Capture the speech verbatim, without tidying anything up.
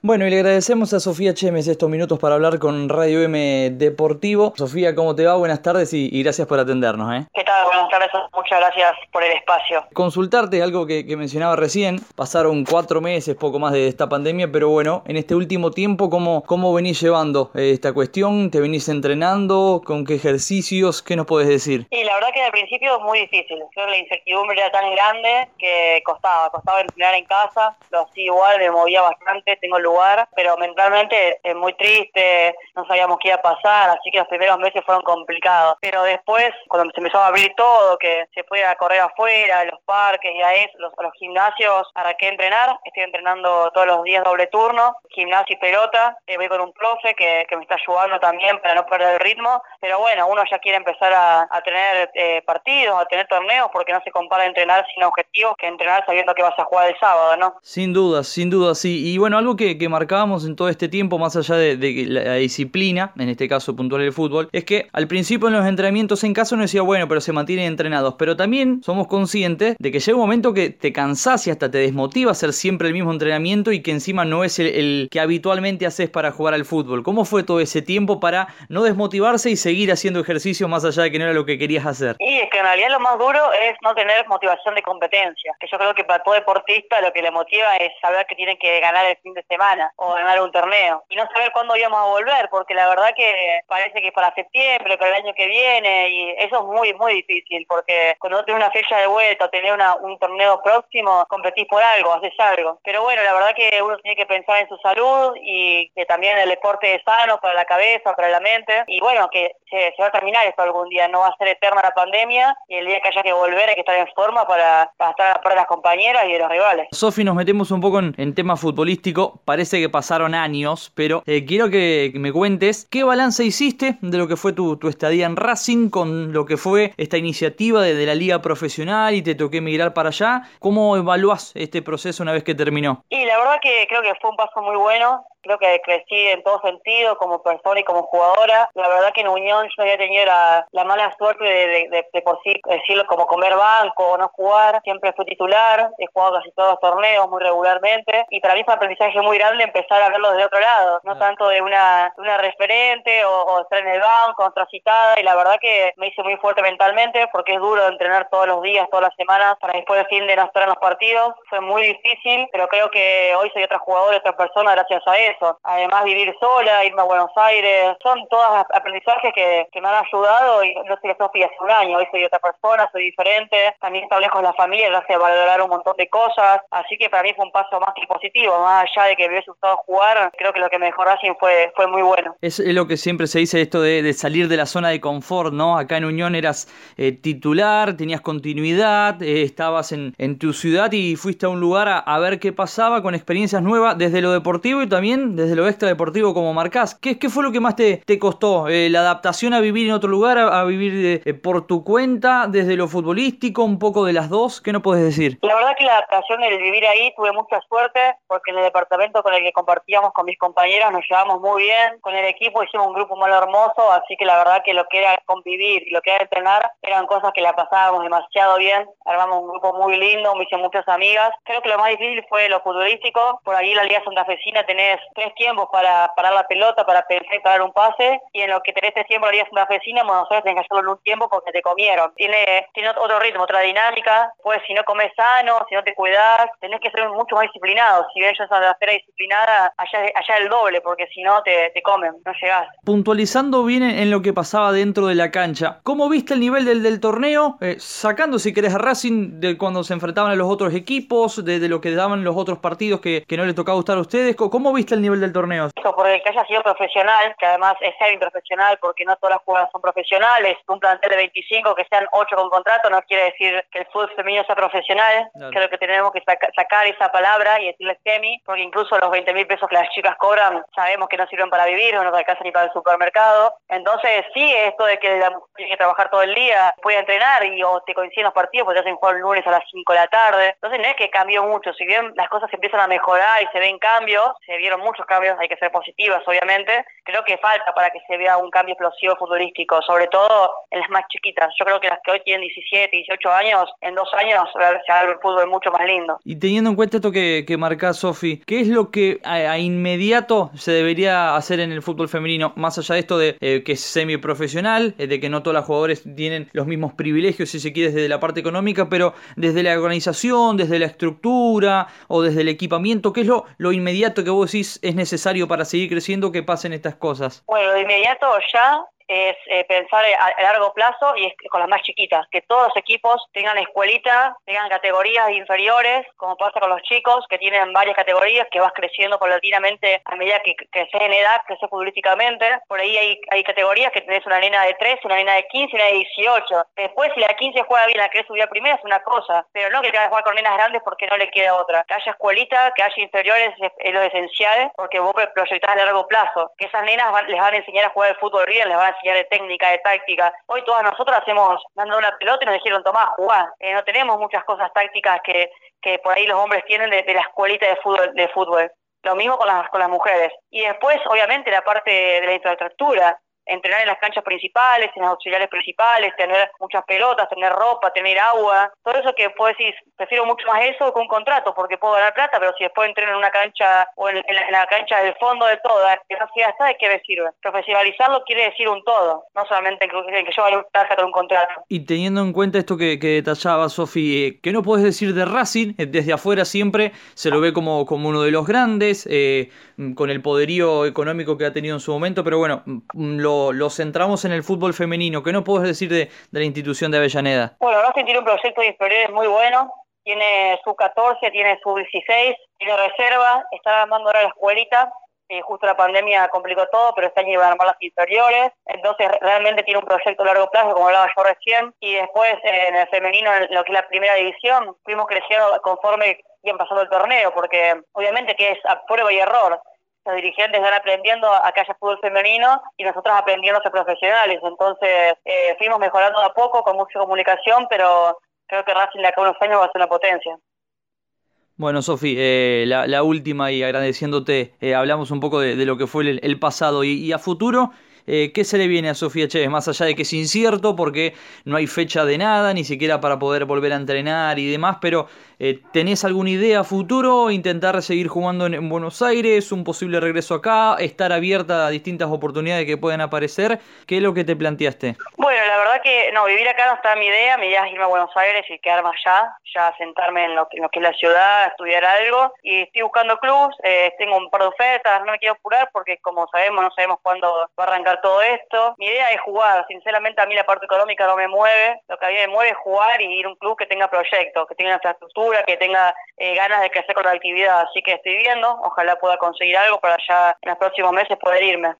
Bueno, y le agradecemos a Sofía Chemes estos minutos para hablar con Radio M Deportivo. Sofía, ¿cómo te va? Buenas tardes y, y gracias por atendernos, ¿eh? ¿Qué tal? Buenas tardes, muchas gracias por el espacio. Consultarte algo que, que mencionaba recién. Pasaron cuatro meses, poco más de esta pandemia, pero bueno, en este último tiempo, ¿cómo, cómo venís llevando eh, esta cuestión? ¿Te venís entrenando? ¿Con qué ejercicios? ¿Qué nos podés decir? Y la verdad que al principio es muy difícil. Creo que la incertidumbre era tan grande que costaba, costaba entrenar en casa. Lo hacía igual, me movía bastante, tengo lugar, pero mentalmente es muy triste, no sabíamos qué iba a pasar, así que los primeros meses fueron complicados. Pero después, cuando se empezó a abrir todo, que se podía correr afuera, los parques y a eso, los, a los gimnasios, arranqué a entrenar. Estoy entrenando todos los días doble turno, gimnasio y pelota. Eh, voy con un profe que, que me está ayudando también para no perder el ritmo. Pero bueno, uno ya quiere empezar a, a tener eh, partidos, a tener torneos, porque no se compara entrenar sin objetivos que entrenar sabiendo que vas a jugar el sábado, ¿no? Sin duda, sin duda, sí. Y bueno, algo que, que marcábamos en todo este tiempo, más allá de, de la, la disciplina, en este caso puntual el fútbol, es que al principio en los entrenamientos en casa uno decía, bueno, pero se mantienen entrenados. Pero también somos conscientes de que llega un momento que te cansás y hasta te desmotiva hacer siempre el mismo entrenamiento y que encima no es el, el que habitualmente haces para jugar al fútbol. ¿Cómo fue todo ese tiempo para no desmotivarse y seguir haciendo ejercicio más allá de que no era lo que querías hacer? Y es que en realidad lo más duro es no tener motivación de competencia, que yo creo que para todo deportista lo que le motiva es saber que tiene que ganar el fin de semana o ganar un torneo y no saber cuándo íbamos a volver, porque la verdad que parece que para septiembre, para el año que viene, y eso es muy muy difícil, porque cuando no tenés una fecha de vuelta o tenés una, un torneo próximo, competís por algo, haces algo. Pero bueno, la verdad que uno tiene que pensar en su salud y que también el deporte es sano para la cabeza, para la mente, y bueno, que se, se va a terminar esto algún día, no va a ser eterna la pandemia, y el día que haya que volver hay que estar en forma para, para estar a la par de las compañeras y de los rivales. Sofi, nos metemos un poco en, en tema futbolístico, parece que pasaron años, pero eh, quiero que, que me cuentes qué balance hiciste de lo que fue tu, tu estadía en Racing con lo que fue esta iniciativa de, de la liga profesional y te toqué emigrar para allá. ¿Cómo evaluás este proceso una vez que terminó? Y la verdad que creo que fue un paso muy bueno. Creo que crecí en todo sentido, como persona y como jugadora. La verdad que en Unión yo había tenido la, la mala suerte de, de, de, de por sí decirlo como comer banco o no jugar. Siempre fui titular, he jugado casi todos los torneos muy regularmente. Y para mí fue un aprendizaje muy grande empezar a verlo desde otro lado. No tanto de una, de una referente o, o estar en el banco, otra citada. Y la verdad que me hice muy fuerte mentalmente porque es duro entrenar todos los días, todas las semanas, para después del fin de no estar en los partidos. Fue muy difícil, pero creo que hoy soy otra jugadora, otra persona gracias a eso. Además, vivir sola, irme a Buenos Aires, son todos aprendizajes que, que me han ayudado y no sé, Sofi hace un año, hoy soy otra persona, soy diferente, también establezco la familia, gracias a valorar un montón de cosas, así que para mí fue un paso más que positivo, más allá de que me hubiese gustado jugar, creo que lo que me dejó Racing fue, fue muy bueno. Es lo que siempre se dice esto de, de salir de la zona de confort, ¿no? Acá en Unión eras eh, titular, tenías continuidad, eh, estabas en, en tu ciudad y fuiste a un lugar a, a ver qué pasaba con experiencias nuevas desde lo deportivo y también desde lo extradeportivo como marcás. ¿Qué, qué fue lo que más te, te costó? Eh, ¿La adaptación a vivir en otro lugar, a, a vivir eh, por tu cuenta, desde lo futbolístico, un poco de las dos? ¿Qué no puedes decir? La verdad que la adaptación del vivir ahí tuve mucha suerte porque en el departamento con el que compartíamos con mis compañeros nos llevamos muy bien. Con el equipo hicimos un grupo muy hermoso, así que la verdad que lo que era convivir y lo que era entrenar eran cosas que la pasábamos demasiado bien. Armamos un grupo muy lindo, me hice muchas amigas. Creo que lo más difícil fue lo futbolístico. Por ahí en la Liga Santafesina tenés tres tiempos para parar la pelota, para pensar y parar un pase, y en lo que tenés tres tiempos en la Liga Santafesina, en Buenos Aires tenés que hacerlo en un tiempo porque te comieron. Tiene, tiene otro ritmo, otra dinámica, pues si no comes sano, si no te cuidás, tenés que ser mucho más disciplinado. Si bien yo soy Santa Fe disciplinada, allá, allá el doble, porque si no te, te comen, no llegás. Puntualizando bien en, en lo que pasaba dentro de la cancha, ¿cómo viste el nivel del, del torneo? Eh, sacando si querés a Racing de cuando se enfrentaban a los otros equipos, de, de lo que daban los otros partidos que, que no les tocaba gustar a ustedes, ¿cómo viste el nivel del torneo? Por el que haya sido profesional, que además es semi-profesional porque no todas las jugadoras son profesionales, un plantel de veinticinco que sean ocho con contrato no quiere decir que el fútbol femenino sea profesional. Claro. Creo que tenemos que saca, sacar esa palabra y decirle semi, porque incluso los veinte mil pesos que las chicas cobran sabemos que no sirven para vivir, no nos alcanza ni para el supermercado. Entonces sí, esto de que la mujer tiene que trabajar todo el día, puede entrenar y o te coinciden los partidos porque te hacen jugar el lunes a las cinco de la tarde. Entonces no es que cambió mucho, si bien las cosas empiezan a mejorar y se ven cambios, se vieron muchos cambios, hay que ser positivas, obviamente. Creo que falta para que se vea un cambio explosivo futbolístico, sobre todo en las más chiquitas. Yo creo que las que hoy tienen diecisiete, dieciocho años, en dos años se va a ver el fútbol mucho más lindo. Y teniendo en cuenta esto que, que marcás, Sofi, ¿qué es lo que a, a inmediato se debería hacer en el fútbol femenino? Más allá de esto de eh, que es semiprofesional, eh, de que no todos los jugadores tienen los mismos privilegios, si se quiere, desde la parte económica, pero desde la organización, desde la estructura o desde el equipamiento, ¿qué es lo, lo inmediato que vos decís es necesario para seguir creciendo que pasen estas cosas? Bueno, de inmediato ya es eh, pensar a, a largo plazo y es con las más chiquitas, que todos los equipos tengan escuelita, tengan categorías inferiores, como pasa con los chicos, que tienen varias categorías, que vas creciendo paulatinamente a medida que creces en edad, creces futbolísticamente. Por ahí hay, hay categorías que tenés una nena de trece, una nena de quince, una de dieciocho. Después, si la de quince juega bien, la querés subir a primera, es una cosa, pero no que tengas que jugar con nenas grandes porque no le queda otra. Que haya escuelita, que haya inferiores es, es lo esencial, porque vos proyectás a largo plazo, que esas nenas van, les van a enseñar a jugar el fútbol bien, les van a enseñar de técnica, de táctica. Hoy todas nosotras hacemos dando una pelota y nos dijeron, tomá, jugá. Eh, no tenemos muchas cosas tácticas que, que por ahí los hombres tienen de, de la escuelita de fútbol, de fútbol. Lo mismo con las, con las mujeres. Y después, obviamente, la parte de la infraestructura. Entrenar en las canchas principales, en las auxiliares principales, tener muchas pelotas, tener ropa, tener agua, todo eso que puedo decir, prefiero mucho más eso que un contrato, porque puedo ganar plata, pero si después entreno en una cancha o en, en, la, en la cancha del fondo de todo, que no sea está, ¿de qué me sirve? Profesionalizarlo quiere decir un todo, no solamente en que, en que yo vaya a trabajar con un contrato. Y teniendo en cuenta esto que, que detallaba, Sofi, eh, ¿qué no podés decir de Racing? Eh, desde afuera siempre se lo ve como, como uno de los grandes, eh, con el poderío económico que ha tenido en su momento, pero bueno, lo lo centramos en el fútbol femenino. ¿Qué no puedes decir de, de la institución de Avellaneda? Bueno, Racing tiene un proyecto de inferiores muy bueno. Tiene sub catorce, tiene sub dieciséis, tiene reserva. Está armando ahora la escuelita. Eh, justo la pandemia complicó todo, pero este año iban a armar las inferiores. Entonces realmente tiene un proyecto a largo plazo, como hablaba yo recién. Y después eh, en el femenino, en lo que es la primera división, fuimos creciendo conforme iban pasando el torneo, porque obviamente que es a prueba y error. Los dirigentes van aprendiendo a que haya fútbol femenino y nosotros aprendiendo a ser profesionales. Entonces eh, fuimos mejorando de a poco con mucha comunicación, pero creo que Racing de acá a unos años va a ser una potencia. Bueno, Sofi, eh, la, la última y agradeciéndote, eh, hablamos un poco de, de lo que fue el, el pasado y, y a futuro. Eh, ¿Qué se le viene a Sofía Chévez? Más allá de que es incierto porque no hay fecha de nada, ni siquiera para poder volver a entrenar y demás, pero eh, ¿tenés alguna idea a futuro? ¿Intentar seguir jugando en, en Buenos Aires? ¿Un posible regreso acá? ¿Estar abierta a distintas oportunidades que puedan aparecer? ¿Qué es lo que te planteaste? Bueno, la verdad que no, vivir acá no está en mi idea. Mi idea es irme a Buenos Aires y quedarme allá, ya sentarme en lo que, en lo que es la ciudad, estudiar algo. Y estoy buscando clubs, eh, tengo un par de ofertas, no me quiero apurar porque como sabemos, no sabemos cuándo va a arrancar todo esto. Mi idea es jugar, sinceramente a mí la parte económica no me mueve, lo que a mí me mueve es jugar y ir a un club que tenga proyectos, que tenga infraestructura, que tenga eh, ganas de crecer con la actividad, así que estoy viendo, ojalá pueda conseguir algo para ya en los próximos meses poder irme.